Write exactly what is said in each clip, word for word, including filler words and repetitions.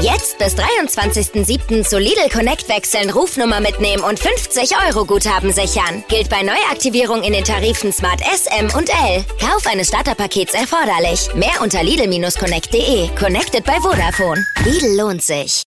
Jetzt bis dreiundzwanzigsten siebten zu Lidl Connect wechseln, Rufnummer mitnehmen und fünfzig Euro Guthaben sichern. Gilt bei Neuaktivierung in den Tarifen Smart S, M und L. Kauf eines Starterpakets erforderlich. Mehr unter lidl Bindestrich connect punkt de. Connected bei Vodafone. Lidl lohnt sich.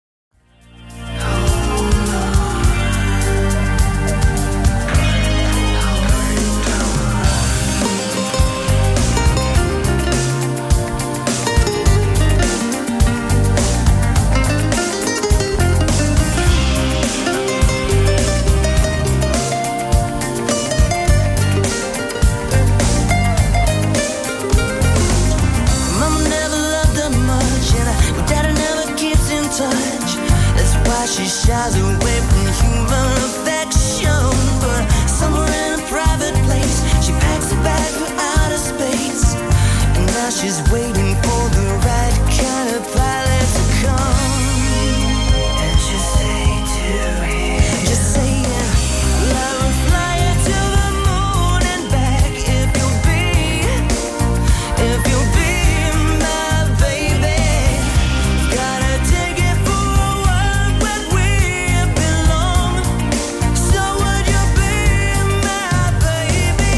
She shies away from human affection, but somewhere in a private place, she packs a bag for outer space, and now she's waiting for the right kind of pilot to come. And just say to him, just say yeah, I will fly you to the moon and back if you'll be, if you'll be my baby. Gotta take it for a while, but we belong. So would you be my baby?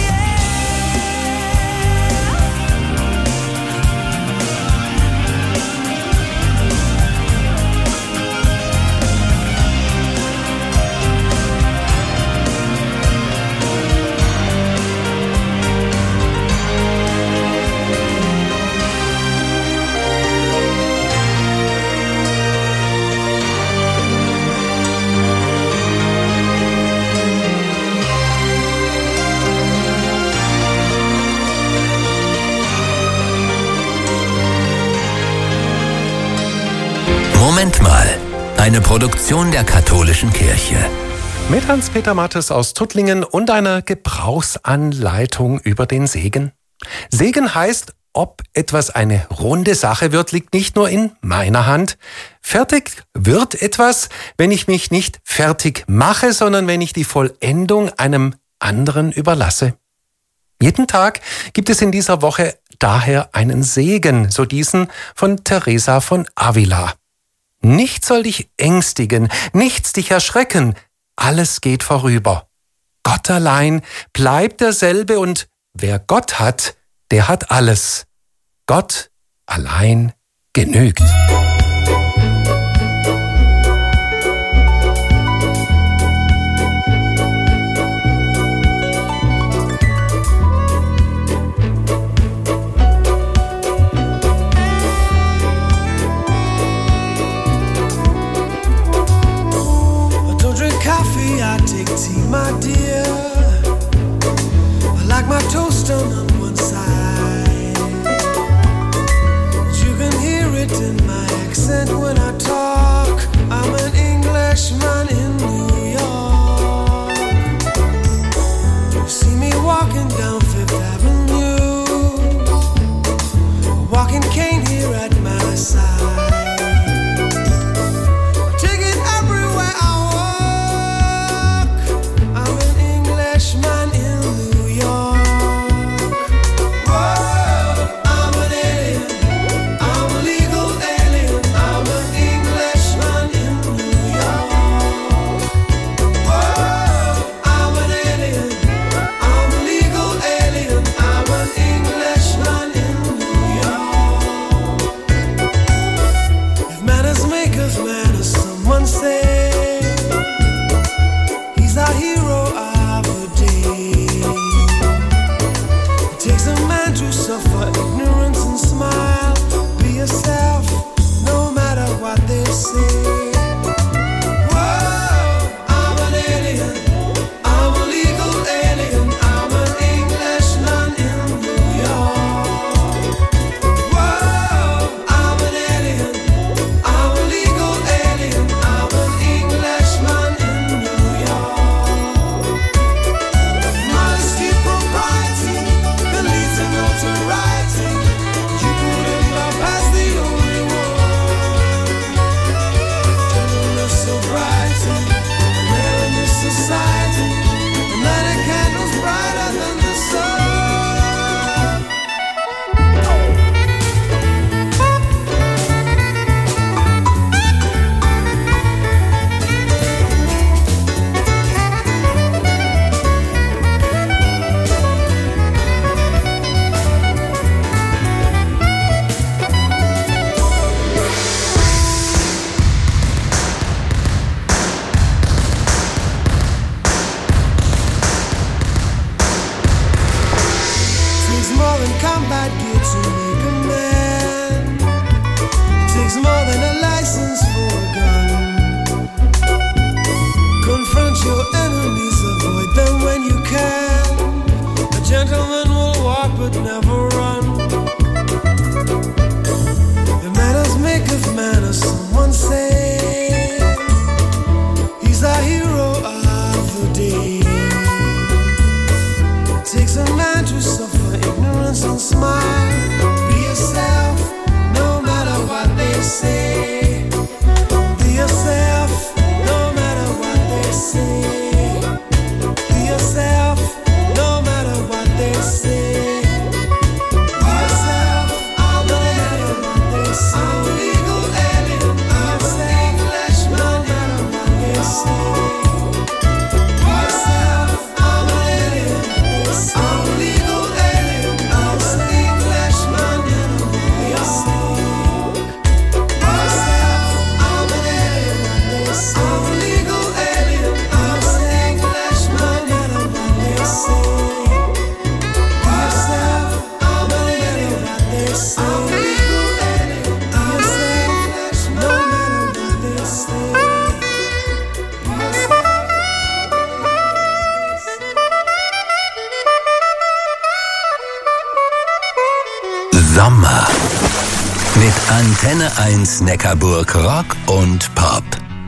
Moment mal, eine Produktion der katholischen Kirche. Mit Hans-Peter Mattes aus Tuttlingen und einer Gebrauchsanleitung über den Segen. Segen heißt, ob etwas eine runde Sache wird, liegt nicht nur in meiner Hand. Fertig wird etwas, wenn ich mich nicht fertig mache, sondern wenn ich die Vollendung einem anderen überlasse. Jeden Tag gibt es in dieser Woche daher einen Segen, so diesen von Teresa von Avila. Nichts soll dich ängstigen, nichts dich erschrecken, alles geht vorüber. Gott allein bleibt derselbe und wer Gott hat, der hat alles. Gott allein genügt. I take tea, my dear. I like my toast done on one side. You can hear it in my accent when I talk. I'm an Englishman in New York. You see me walking down Fifth Avenue, a walking cane here at my side. Man in New York. Antenne eins Neckarburg Rock und Pop.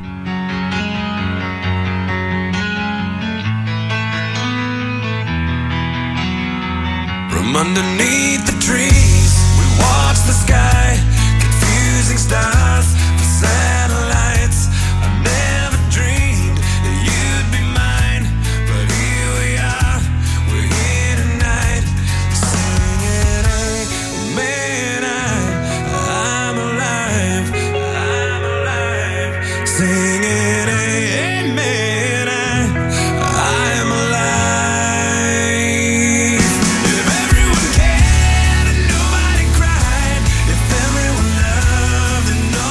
From underneath the trees, we watch the sky, confusing stars for satellites. I never dreamed that you'd be mine, but here we are, we're here tonight, singing, man, I, I'm alive, I'm alive, singing, amen, I, I'm alive. Everyone cared and nobody cried. If everyone loved and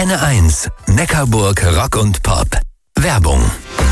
Antenne eins, Neckarburg Rock und Pop. Werbung.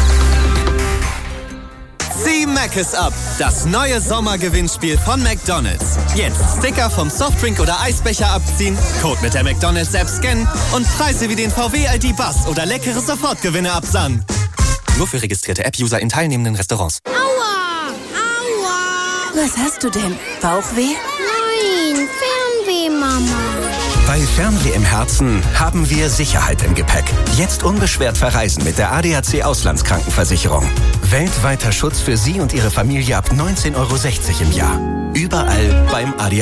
Zieh Mc's ab, das neue Sommergewinnspiel von McDonald's. Jetzt Sticker vom Softdrink oder Eisbecher abziehen, Code mit der McDonald's-App scannen und Preise wie den V W I D Bus oder leckere Sofortgewinne absahnen. Nur für registrierte App-User in teilnehmenden Restaurants. Aua! Aua! Was hast du denn? Bauchweh? Nein, Fernweh, Mama. Bei Fernweh im Herzen haben wir Sicherheit im Gepäck. Jetzt unbeschwert verreisen mit der A D A C Auslandskrankenversicherung. Weltweiter Schutz für Sie und Ihre Familie ab neunzehn Euro sechzig im Jahr. Überall beim A D A C.